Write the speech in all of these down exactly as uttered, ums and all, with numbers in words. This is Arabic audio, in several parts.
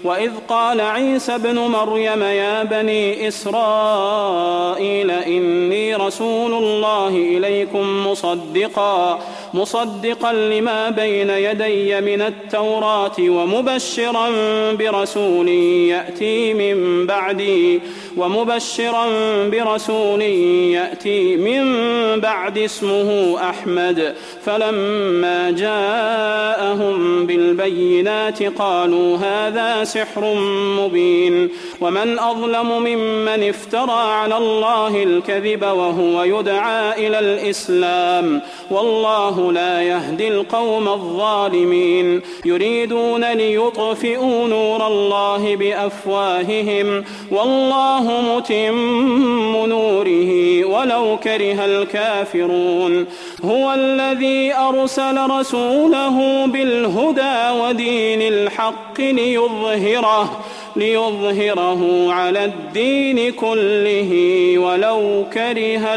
وإذ قال عيسى ابن مريم يا بني إسرائيل إني رسول الله إليكم مصدقا مصدقا لما بين يدي من التوراة ومبشرا برسول يأتي من بعدي ومبشرا برسول يأتي من بعد اسمه أحمد فلما جاءهم بالبينات قالوا هذا سحر مبين ومن أظلم ممن افترى على الله الكذب وهو يدعى إلى الإسلام والله لا يهدي القوم الظالمين يريدون ليطفئوا نور الله بأفواههم والله متم نوره ولو كره الكافرون هو الذي أرسل رسوله بالهدى ودين الحق ليظهره ليظهره على الدين كله ولو كره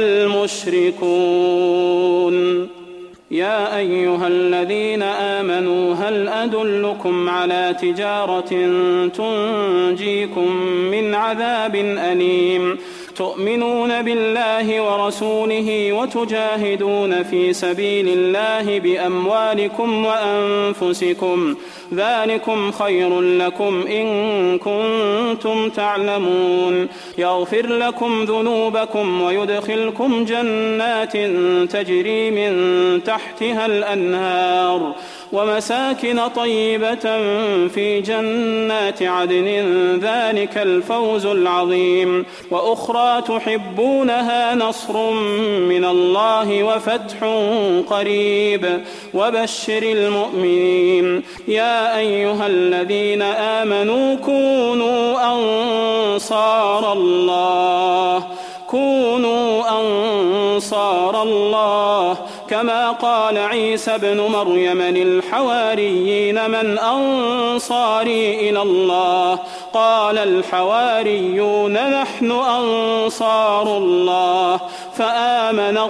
المشركون يا أيها الذين آمنوا هل أدلكم على تجارة تنجيكم من عذاب أليم تؤمنون بالله ورسوله وتجاهدون في سبيل الله بأموالكم وأنفسكم ذلكم خير لكم إن كنتم تعلمون يغفر لكم ذنوبكم ويدخلكم جنات تجري من تحتها الأنهار ومساكن طيبة في جنات عدن ذلك الفوز العظيم وأخرى تحبونها نصر من الله وفتح قريب وبشر المؤمنين يا أيها الذين آمنوا كونوا أنصار الله كونوا أنصار الله كما قال عيسى ابن مريم للحواريين من أنصاري إلى الله قال الحواريون نحن أنصار الله فآمنت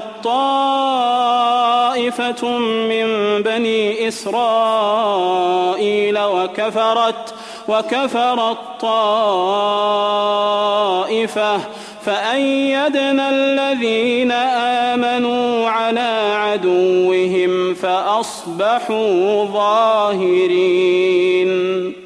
طائفة من بني إسرائيل وكفرت وكفرت طائفة فأيدنا الذين آمنوا على عدوهم فأصبحوا ظاهرين.